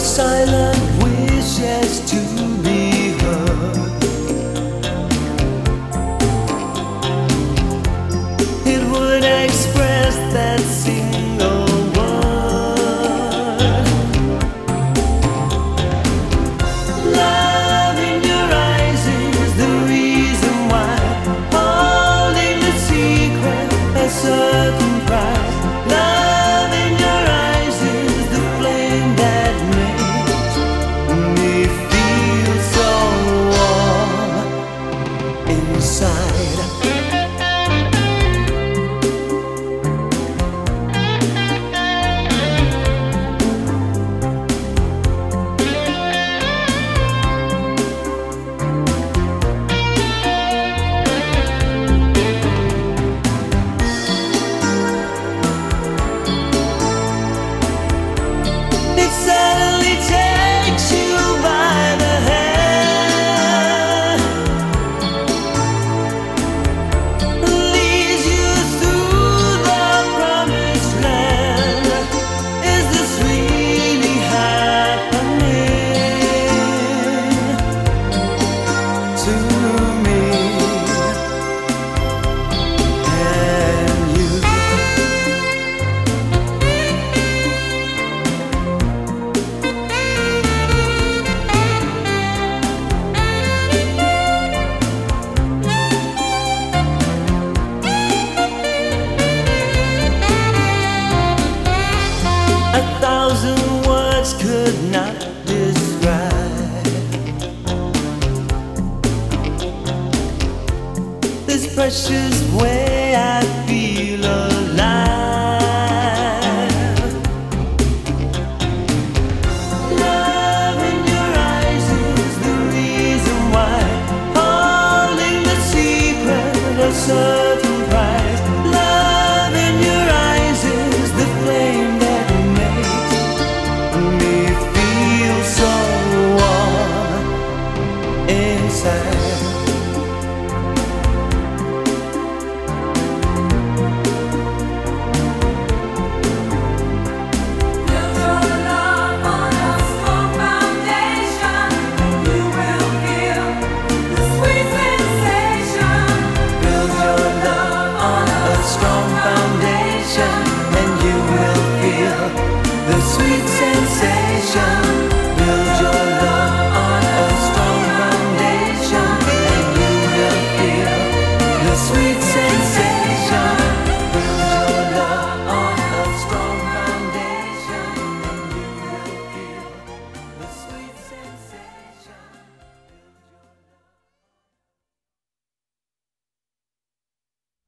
silent wishes to be heard. It would express that single word. Love in your eyes is the reason why, holding the secret a certain price. Love in your eyes is the flame that makes me feel so warm inside. Words could not describe this precious way I feel alive. Love in your eyes is the reason why, holding the secret of